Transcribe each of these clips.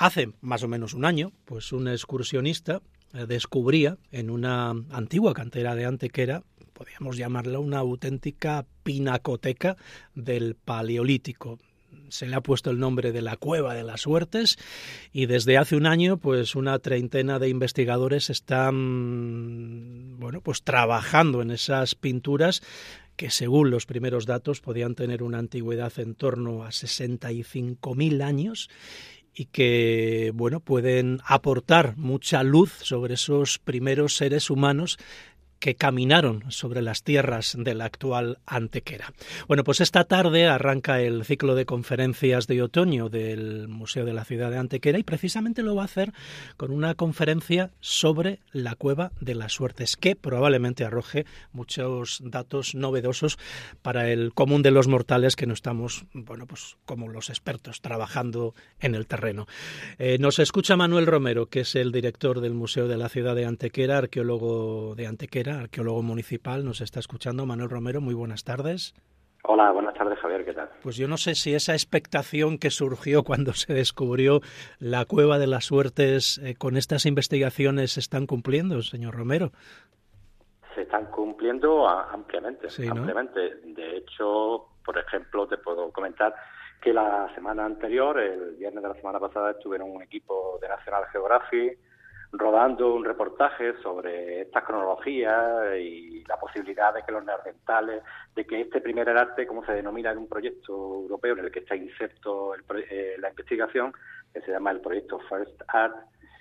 hace más o menos un año, pues un excursionista descubría en una antigua cantera de Antequera, podríamos llamarla una auténtica pinacoteca del Paleolítico. Se le ha puesto el nombre de la Cueva de las Suertes y desde hace un año pues una treintena de investigadores están pues trabajando en esas pinturas que según los primeros datos podían tener una antigüedad en torno a 65.000 años y que pueden aportar mucha luz sobre esos primeros seres humanos que caminaron sobre las tierras de la actual Antequera. Bueno, pues esta tarde arranca el ciclo de conferencias de otoño del Museo de la Ciudad de Antequera y precisamente lo va a hacer con una conferencia sobre la Cueva de las Suertes, que probablemente arroje muchos datos novedosos para el común de los mortales que no estamos, pues como los expertos, trabajando en el terreno. Nos escucha Manuel Romero, que es el director del Museo de la Ciudad de Antequera, arqueólogo de Antequera, arqueólogo municipal. Nos está escuchando Manuel Romero, muy buenas tardes. Hola, buenas tardes, Javier, ¿qué tal? Pues yo no sé si esa expectación que surgió cuando se descubrió la Cueva de las Suertes con estas investigaciones se están cumpliendo, señor Romero. Se están cumpliendo ampliamente, sí, ¿no? ampliamente. De hecho, por ejemplo, te puedo comentar que la semana anterior, el viernes de la semana pasada, estuvieron un equipo de National Geographic rodando un reportaje sobre estas cronologías y la posibilidad de que los neandertales, de que este primer arte, como se denomina en un proyecto europeo en el que está inserto la investigación, que se llama el proyecto First Art,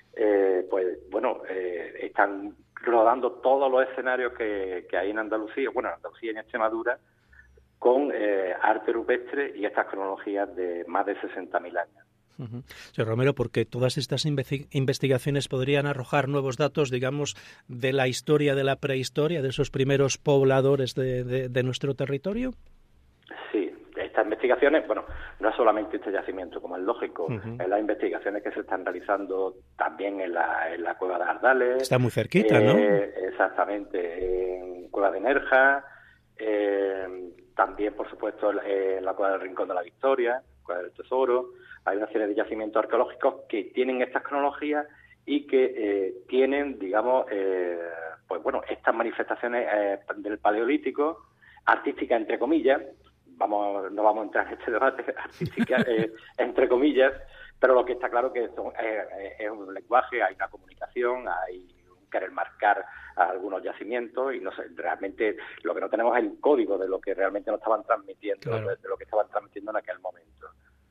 están rodando todos los escenarios que hay en Andalucía, en Andalucía y en Extremadura, con arte rupestre y estas cronologías de más de 60.000 años. Señor Romero, porque todas estas investigaciones podrían arrojar nuevos datos, digamos, de la historia de la prehistoria, de esos primeros pobladores de nuestro territorio. Sí, estas investigaciones, no es solamente este yacimiento, como es lógico, es las investigaciones que se están realizando también en la Cueva de Ardales. Está muy cerquita, ¿no? Exactamente, en Cueva de Nerja, también, por supuesto, en la Cueva del Rincón de la Victoria, Cueva del Tesoro. Hay una serie de yacimientos arqueológicos que tienen estas cronologías y que tienen, digamos, estas manifestaciones del Paleolítico, artísticas entre comillas. No vamos a entrar en este debate, artísticas entre comillas, pero lo que está claro que es un lenguaje, hay una comunicación, hay un querer marcar a algunos yacimientos y no sé, realmente lo que no tenemos es el código de lo que realmente nos estaban transmitiendo, claro, de lo que estaban transmitiendo en aquel momento.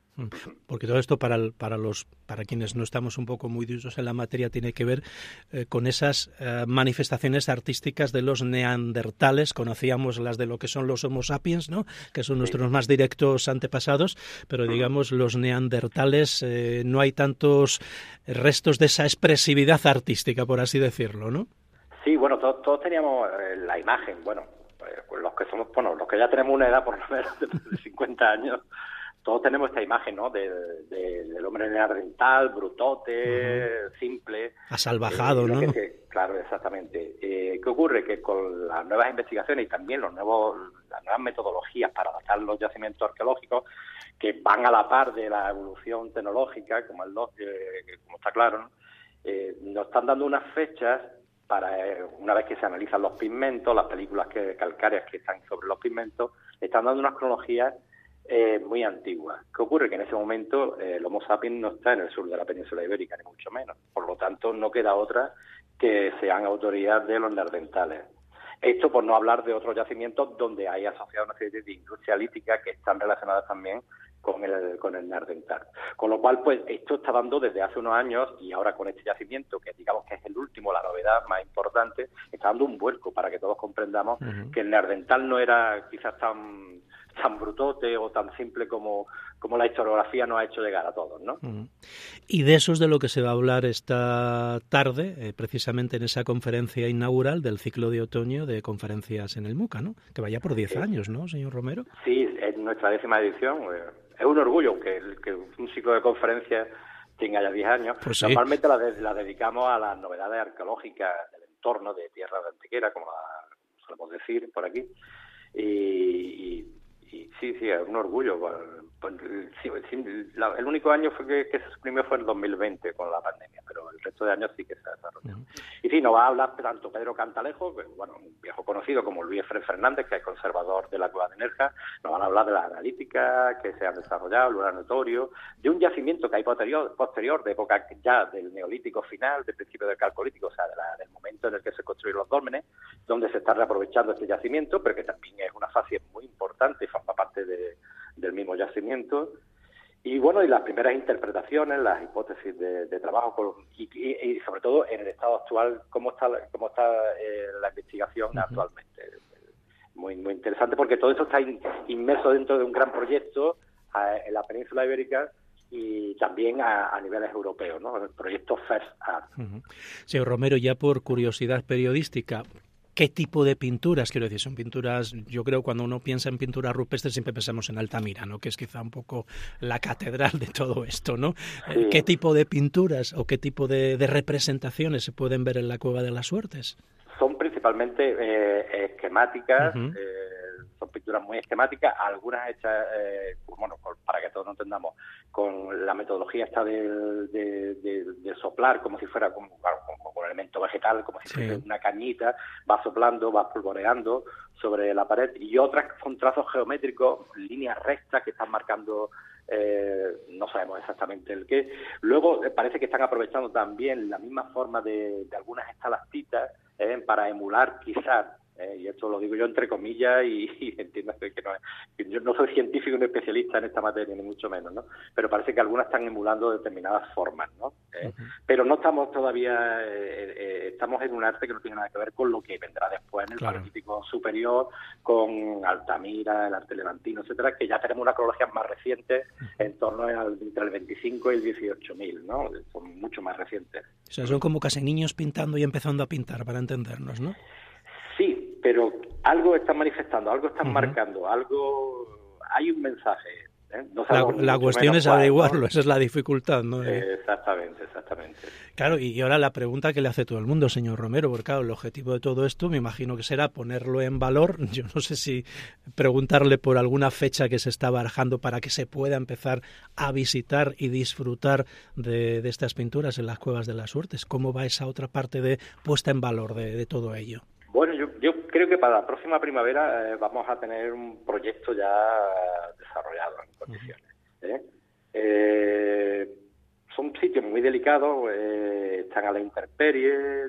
Porque todo esto para quienes no estamos un poco muy duros en la materia tiene que ver con esas manifestaciones artísticas de los neandertales. Conocíamos las de lo que son los Homo sapiens, ¿no?, que son nuestros más directos antepasados, pero digamos los neandertales no hay tantos restos de esa expresividad artística, por así decirlo, ¿no? Sí, todos teníamos la imagen, los que somos, los que ya tenemos una edad por lo menos de 50 años, todos tenemos esta imagen, ¿no?, del hombre neandertal, brutote, simple. Asalvajado, ¿no? Claro, exactamente. ¿Qué ocurre? Que con las nuevas investigaciones y también las nuevas metodologías para adaptar los yacimientos arqueológicos, que van a la par de la evolución tecnológica, como está claro, ¿no?, nos están dando unas fechas para, una vez que se analizan los pigmentos, las películas calcáreas que están sobre los pigmentos, están dando unas cronologías muy antiguas. ¿Qué ocurre? Que en ese momento el Homo sapiens no está en el sur de la península ibérica, ni mucho menos. Por lo tanto, no queda otra que sean autoridad de los neandertales. Esto por no hablar de otros yacimientos donde hay asociados una serie de industrias líticas que están relacionadas también con el neandertal. Con lo cual, pues esto está dando desde hace unos años, y ahora con este yacimiento, que digamos que es el último, la novedad más importante, está dando un vuelco para que todos comprendamos que el neandertal no era quizás tan brutote o tan simple como la historiografía nos ha hecho llegar a todos, ¿no? Y de eso es de lo que se va a hablar esta tarde, precisamente en esa conferencia inaugural del ciclo de otoño de conferencias en el MUCA, ¿no? Que vaya por 10 años, ¿no, señor Romero? Sí, es nuestra 10ª edición. Es un orgullo que un ciclo de conferencias tenga ya 10 años. Pues sí. Normalmente la dedicamos a las novedades arqueológicas del entorno de Tierra de Antequera, como solemos decir por aquí. Y sí, es un orgullo. El único año que se suprimió fue el 2020 con la pandemia, pero el resto de años sí que se ha desarrollado. Y sí, nos va a hablar tanto Pedro Cantalejo, un viejo conocido, como Luis Fernández, que es conservador de la Cueva de Nerja. Nos van a hablar de las analíticas que se han desarrollado, el uranatorio, de un yacimiento que hay posterior de época ya del Neolítico final, del principio del Calcolítico, o sea, del momento en el que se construyeron los dólmenes, donde se está reaprovechando este yacimiento, pero que también es una fase muy importante y forma parte del mismo yacimiento. Y bueno, y las primeras interpretaciones, las hipótesis de trabajo y sobre todo en el estado actual, cómo está la investigación actualmente. Muy interesante, porque todo esto está inmerso dentro de un gran proyecto en la península ibérica y también a niveles europeos, ¿no? El proyecto First Art. Señor Romero, ya por curiosidad periodística, ¿qué tipo de pinturas? Quiero decir, son pinturas, yo creo cuando uno piensa en pinturas rupestres siempre pensamos en Altamira, ¿no? Que es quizá un poco la catedral de todo esto, ¿no? Sí. ¿Qué tipo de pinturas o qué tipo de representaciones se pueden ver en la Cueva de las Suertes? Son principalmente esquemáticas, son pinturas muy esquemáticas, algunas hechas, para que todos nos entendamos, con la metodología esta de soplar como si fuera como un elemento vegetal, como si fuera una cañita, va soplando, va polvoreando sobre la pared, y otras con trazos geométricos, líneas rectas que están marcando, no sabemos exactamente el qué. Luego parece que están aprovechando también la misma forma de algunas estalactitas para emular quizás, y esto lo digo yo entre comillas y entiendo que yo no soy científico ni especialista en esta materia, ni mucho menos, ¿no? Pero parece que algunas están emulando determinadas formas, ¿no? Pero no estamos todavía, estamos en un arte que no tiene nada que ver con lo que vendrá después en el Paleolítico superior, con Altamira, el arte levantino, etcétera, que ya tenemos una cronología más reciente, en torno entre el 25 y el 18.000, ¿no? Son mucho más recientes. O sea, son como casi niños pintando y empezando a pintar, para entendernos, ¿no? Sí, pero algo están manifestando, algo están marcando, hay un mensaje. No la cuestión es averiguarlo, ¿no? Esa es la dificultad, ¿no? Exactamente. Claro, y ahora la pregunta que le hace todo el mundo, señor Romero, porque claro, el objetivo de todo esto me imagino que será ponerlo en valor. Yo no sé si preguntarle por alguna fecha que se está barajando para que se pueda empezar a visitar y disfrutar de estas pinturas en las Cuevas de las Suertes. ¿Cómo va esa otra parte de puesta en valor de todo ello? Bueno, yo creo que para la próxima primavera vamos a tener un proyecto ya desarrollado en condiciones. Son sitios muy delicados, están a la intemperie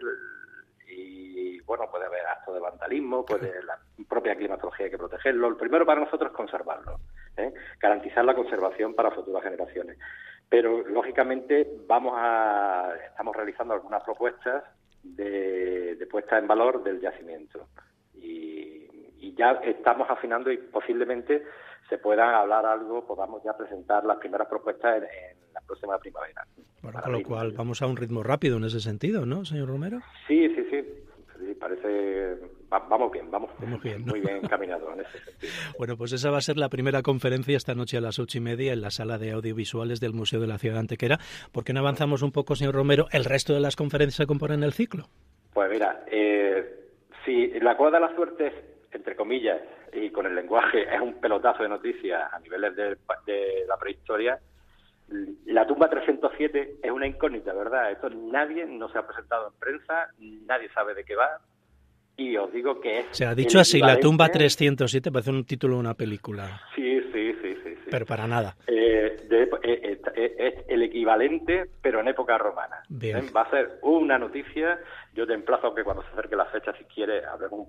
y, bueno, puede haber actos de vandalismo, la propia climatología hay que protegerlo. Lo primero para nosotros es conservarlo, garantizar la conservación para futuras generaciones. Pero, lógicamente, estamos realizando algunas propuestas de puesta en valor del yacimiento y ya estamos afinando y posiblemente se puedan hablar algo, podamos ya presentar las primeras propuestas en la próxima primavera. Bueno, con lo cual vamos a un ritmo rápido en ese sentido, ¿no, señor Romero? Sí, parece... Vamos bien, ¿no? Muy bien encaminados en ese sentido. Bueno, pues esa va a ser la primera conferencia esta noche a las 8:30 en la sala de audiovisuales del Museo de la Ciudad de Antequera. ¿Por qué no avanzamos un poco, señor Romero? ¿El resto de las conferencias se componen el ciclo? Pues mira, si la Cueva de las Suertes, entre comillas, y con el lenguaje, es un pelotazo de noticias a niveles de la prehistoria, la tumba 307 es una incógnita, ¿verdad? Esto nadie no se ha presentado en prensa, nadie sabe de qué va. Y os digo que es... Se ha dicho así, la tumba 307, parece un título de una película. Sí. Pero para nada. Es el equivalente, pero en época romana. Bien. Va a ser una noticia. Yo te emplazo a que cuando se acerque la fecha, si quieres, hablemos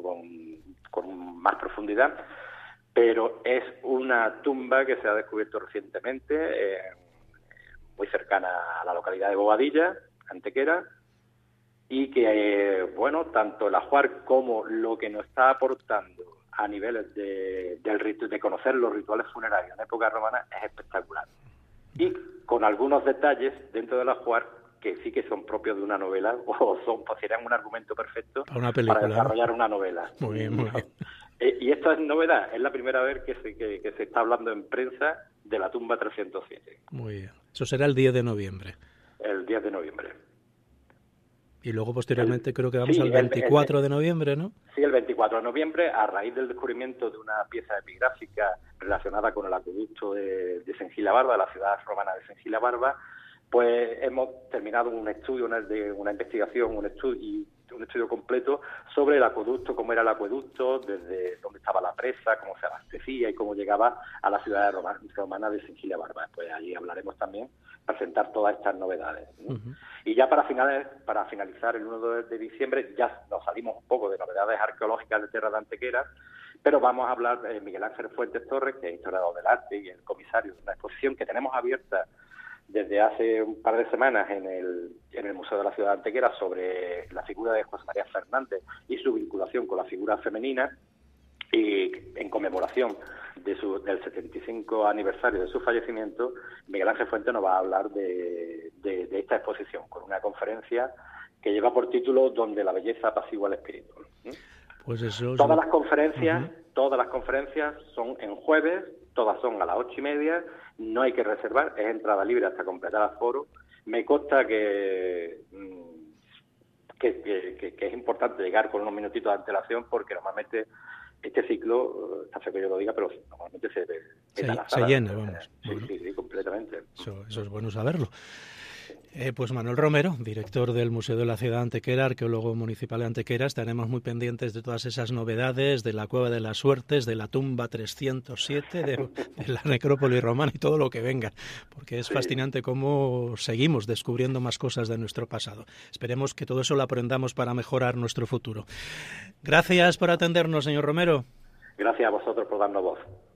con más profundidad. Pero es una tumba que se ha descubierto recientemente, muy cercana a la localidad de Bobadilla, Antequera, y que, tanto el ajuar como lo que nos está aportando a niveles de conocer los rituales funerarios en época romana es espectacular. Y con algunos detalles dentro del ajuar que sí que son propios de una novela o serían un argumento perfecto para desarrollar una novela. Muy bien. Y esto es novedad, es la primera vez que se está hablando en prensa de la tumba 307. Muy bien. Eso será el 10 de noviembre. El 10 de noviembre. Y luego posteriormente creo que vamos al 24 de noviembre, ¿no? Sí, el 24 de noviembre, a raíz del descubrimiento de una pieza epigráfica relacionada con el acueducto de Sengila-Barba, de la ciudad romana de Sengila-Barba, pues hemos terminado un estudio, una investigación, un estudio completo sobre el acueducto, cómo era el acueducto, desde dónde estaba la presa, cómo se abastecía y cómo llegaba a la ciudad romana de Sengila-Barba. Pues allí hablaremos también, presentar todas estas novedades, ¿no? Y ya para finalizar el 1 de diciembre, ya nos salimos un poco de novedades arqueológicas de Tierra de Antequera, pero vamos a hablar de Miguel Ángel Fuentes Torres, que es historiador del arte y el comisario de una exposición que tenemos abierta desde hace un par de semanas en el Museo de la Ciudad de Antequera sobre la figura de José María Fernández y su vinculación con la figura femenina, y en conmemoración del 75 aniversario de su fallecimiento, Miguel Ángel Fuentes nos va a hablar de esta exposición, con una conferencia que lleva por título Donde la belleza apacigua el espíritu. Pues eso. Todas las conferencias son en jueves, todas son a las 8:30, no hay que reservar, es entrada libre hasta completar aforo. Me consta que es importante llegar con unos minutitos de antelación, porque normalmente este ciclo, está feo que yo lo diga, pero normalmente se llena, vamos. Sí, completamente. Eso es bueno saberlo. Pues Manuel Romero, director del Museo de la Ciudad de Antequera, arqueólogo municipal de Antequera, estaremos muy pendientes de todas esas novedades, de la Cueva de las Suertes, de la tumba 307, de la necrópolis romana y todo lo que venga, porque es fascinante cómo seguimos descubriendo más cosas de nuestro pasado. Esperemos que todo eso lo aprendamos para mejorar nuestro futuro. Gracias por atendernos, señor Romero. Gracias a vosotros por darnos voz.